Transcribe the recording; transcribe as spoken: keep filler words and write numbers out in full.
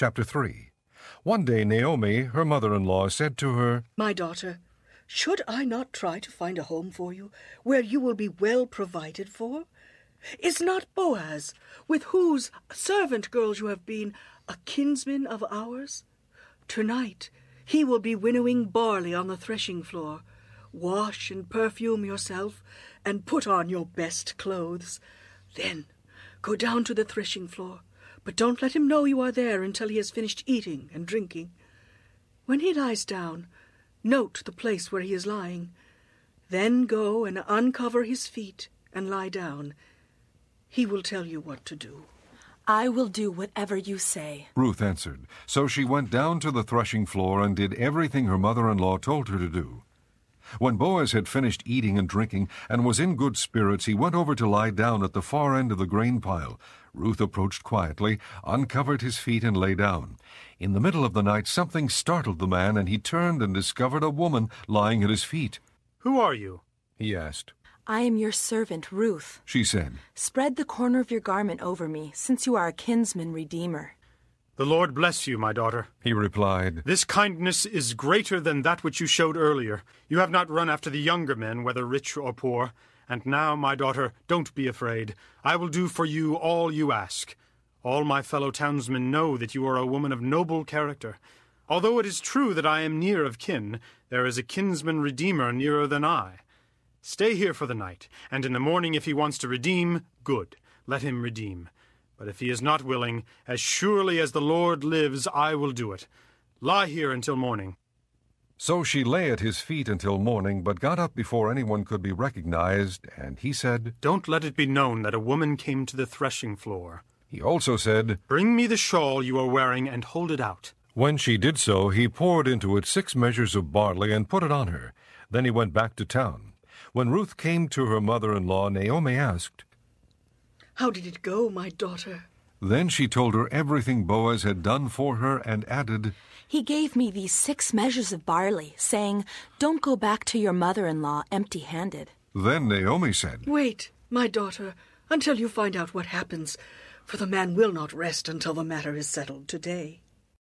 Chapter three. One day Naomi, her mother-in-law, said to her, "My daughter, should I not try to find a home for you, where you will be well provided for? Is not Boaz, with whose servant girls you have been, a kinsman of ours? Tonight he will be winnowing barley on the threshing floor. Wash and perfume yourself, and put on your best clothes. Then go down to the threshing floor, but don't let him know you are there until he has finished eating and drinking. When he lies down, note the place where he is lying. Then go and uncover his feet and lie down. He will tell you what to do." "I will do whatever you say," Ruth answered. So she went down to the threshing floor and did everything her mother-in-law told her to do. When Boaz had finished eating and drinking and was in good spirits, he went over to lie down at the far end of the grain pile. Ruth approached quietly, uncovered his feet, and lay down. In the middle of the night something startled the man, and he turned and discovered a woman lying at his feet. "Who are you?" he asked. "I am your servant, Ruth," she said. "Spread the corner of your garment over me, since you are a kinsman redeemer." "The Lord bless you, my daughter," he replied. "This kindness is greater than that which you showed earlier. You have not run after the younger men, whether rich or poor. And now, my daughter, don't be afraid. I will do for you all you ask. All my fellow townsmen know that you are a woman of noble character. Although it is true that I am near of kin, there is a kinsman redeemer nearer than I. Stay here for the night, and in the morning if he wants to redeem, good, let him redeem. But if he is not willing, as surely as the Lord lives, I will do it. Lie here until morning." So she lay at his feet until morning, but got up before anyone could be recognized, and he said, "Don't let it be known that a woman came to the threshing floor." He also said, "Bring me the shawl you are wearing and hold it out." When she did so, he poured into it six measures of barley and put it on her. Then he went back to town. When Ruth came to her mother-in-law, Naomi asked, "How did it go, my daughter?" Then she told her everything Boaz had done for her and added, "He gave me these six measures of barley, saying, 'Don't go back to your mother-in-law empty-handed.'" Then Naomi said, "Wait, my daughter, until you find out what happens, for the man will not rest until the matter is settled today."